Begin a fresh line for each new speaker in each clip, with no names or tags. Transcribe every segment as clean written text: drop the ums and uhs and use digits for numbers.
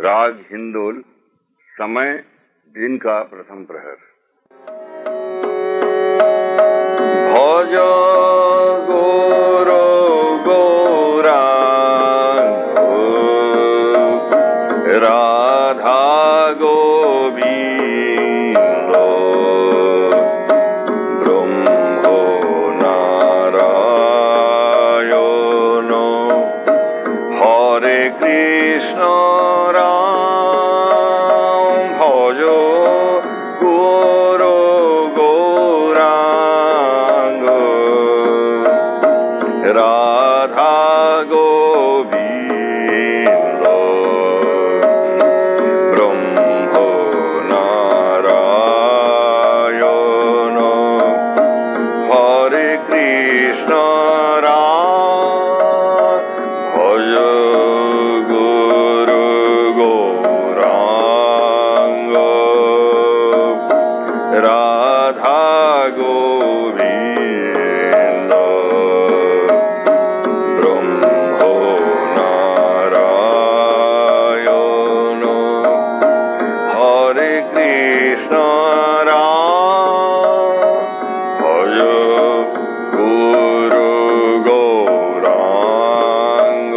राग हिंदोल। समय दिन का प्रथम प्रहर। भज गोरो गौरांग राधा गोविंद ब्रह्मो नारायण हरे कृष्ण राधा गोविंद ब्रह्मो नारायण हरे कृष्ण राम भज गुरु गौरांग राधा गोविंद ब्रह्मो नारायण हरे कृष्ण राम भज गुरु गौरांग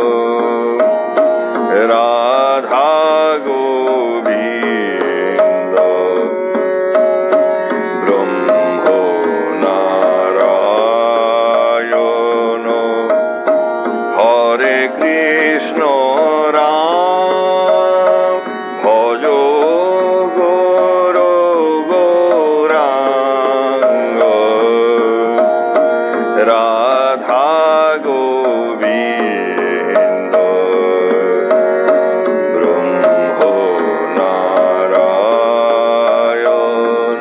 राधा गोविंद ब्रह्मो नारायण हरे कृष्ण राम भज गुरु गौरांग राधा गोविंद ब्रह्मो नारायण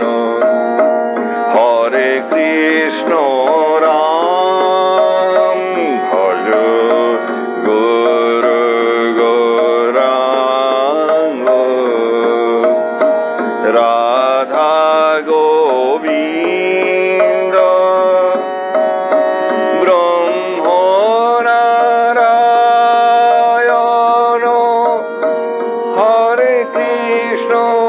हरे कृष्ण राम भज गुरु गौरांग राधा गोविंद ब्रह्मो नारायण हरे कृष्ण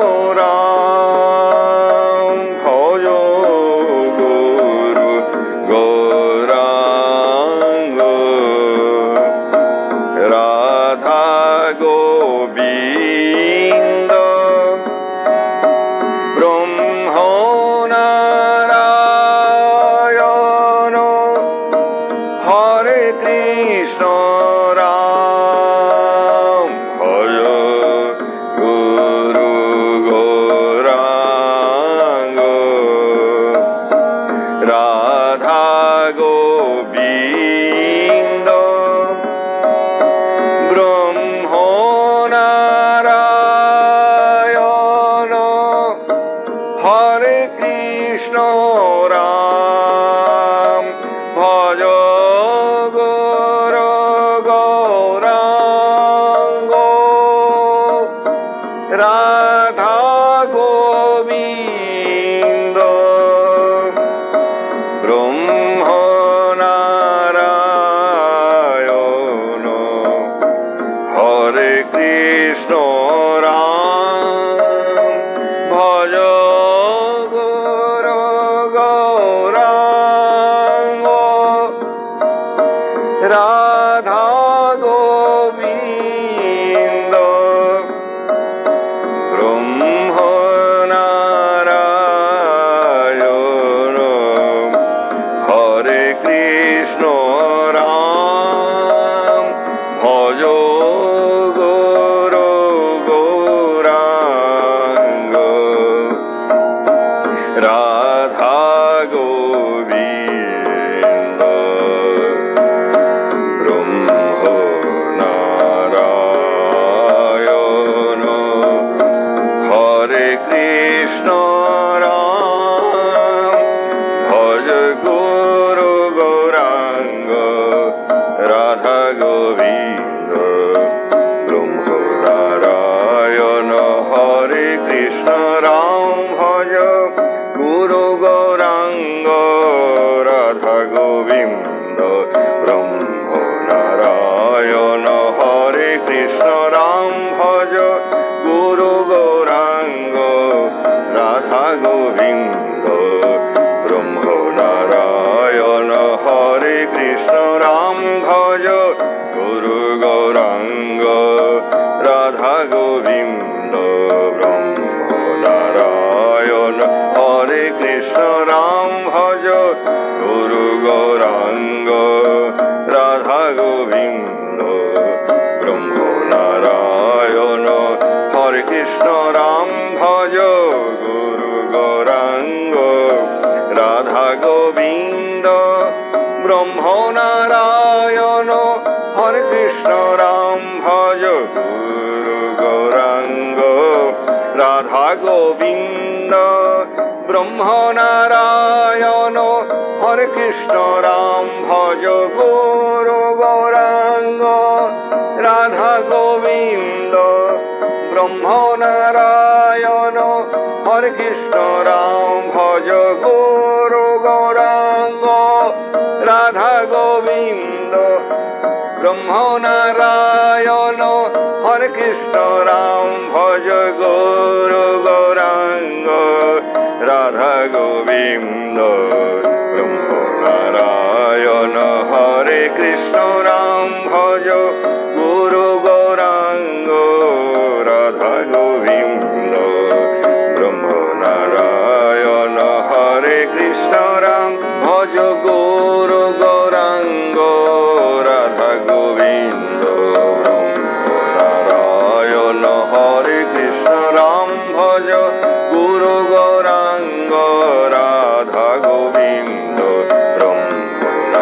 राम भज गुरु गौरांग राधा गोविंद ब्रह्मो नारायण हरे कृष्ण राम भज गुरु गौरांग राधा गोविंद ब्रह्मो नारायण हरे कृष्ण राम भज गुरु गौरांग राधा गोविंद ब्रह्मो नारायण हरे कृष्ण राम भज गुरु गौरांग राधा गोविंद ब्रह्मो नारायण हरे कृष्ण राम भज गुरु গোবিন্দ ব্রহ্ম নারায়ণ হরে কৃষ্ণ রাম ভজ গুরু গৌরাঙ্গ রাধা গোবিন্দ ব্রহ্ম নারায়ণ হরে কৃষ্ণ রাম ভজ গুরু গৌরাঙ্গ রাধা গোবিন্দ ব্রহ্ম নারায়ণ হরে কৃষ্ণ রাম ভজ গুরু গৌরাঙ্গ রাধা গোবিন্দ ব্রহ্ম নারায়ণ হরে কৃষ্ণ রাম ভজ গুরু গৌরাঙ্গ রাধা গোবিন্দ ব্রহ্ম নারায়ণ হরে কৃষ্ণ রাম ভজ গুরু গৌরাঙ্গ রাধা গোবিন্দ ব্রহ্ম নারায়ণ হরে কৃষ্ণ রাম ভজ গুরু গৌরাঙ্গ রাধা গোবিন্দ ব্রহ্ম নারায়ণ হরে কৃষ্ণ রাম ভজ গুরু গৌরাঙ্গ রাধা গোবিন্দ ব্রহ্ম নারায়ণ হরে কৃষ্ণ রাম ভজ গুরু গৌরাঙ্গ রাধা গোবিন্দ ব্রহ্ম নারায়ণ হরে কৃষ্ণ রাম ভজ গুরু গৌরাঙ্গ রাধা গোবিন্দ ব্রহ্ম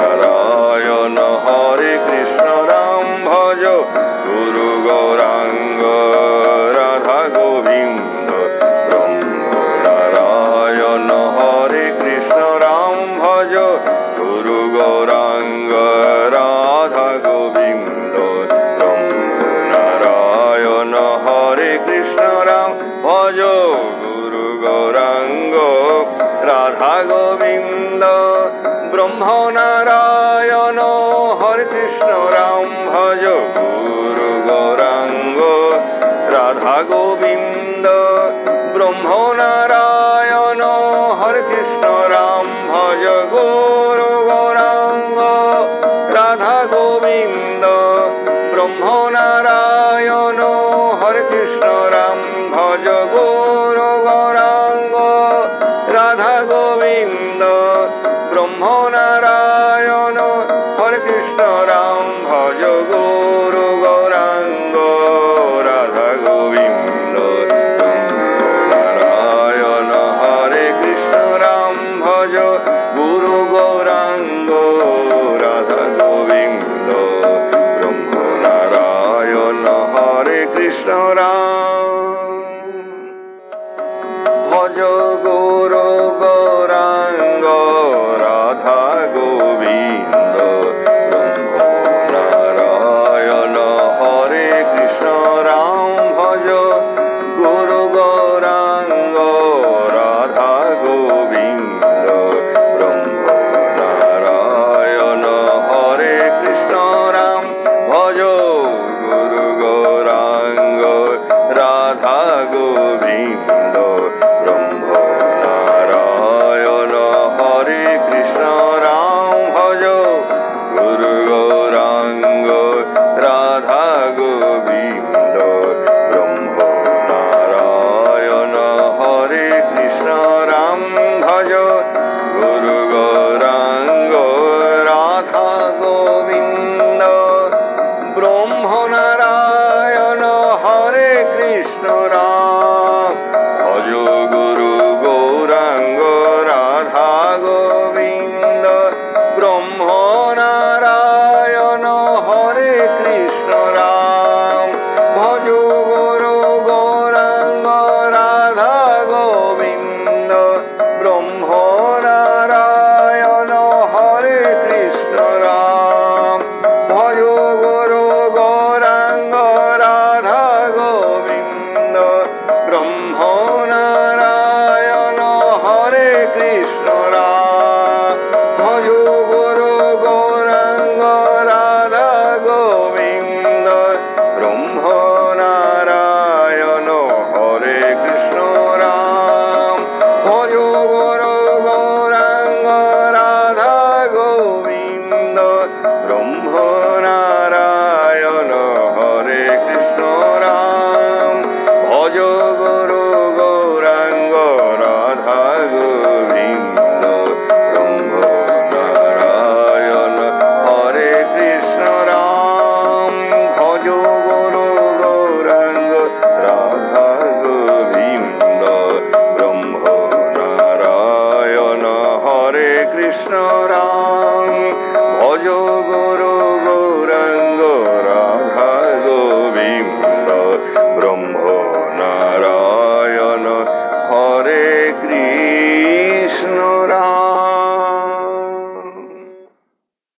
নারায়ণ হরে কৃষ্ণ রাম ভজ গুরু গৌরাঙ্গ রাধা গোবিন্দ ব্রহ্ম নারায়ণ হরে কৃষ্ণ রাম ভজ গুরু গৌরাঙ্গ রাধা গোবিন্দ ব্রহ্ম নারায়ণ হরে কৃষ্ণ রাম ভজ গুরু গৌরাঙ্গ রাধা গোবিন্দ ব্রহ্ম নারায়ণ হরে কৃষ্ণ রাম ভজ গুরু গৌরাঙ্গ রাধা গোবিন্দ ব্রহ্ম নারায়ণ হরে কৃষ্ণ রাম ভজ গুরু গৌরাঙ্গ রাধা গোবিন্দ ব্রহ্ম নারায়ণ হরে কৃষ্ণ রাম ভজ গুরু গৌরাঙ্গ রাধা গোবিন্দ ব্রহ্ম নারায়ণ হরে কৃষ্ণ রাম ভজ গুরু গৌরাঙ্গ রাধা গোবিন্দ ব্রহ্ম নারায়ণ হরে কৃষ্ণ রাম ভজ গুরু গৌরাঙ্গ রাধা গোবিন্দ ব্রহ্ম নারায়ণ হরে কৃষ্ণ রাম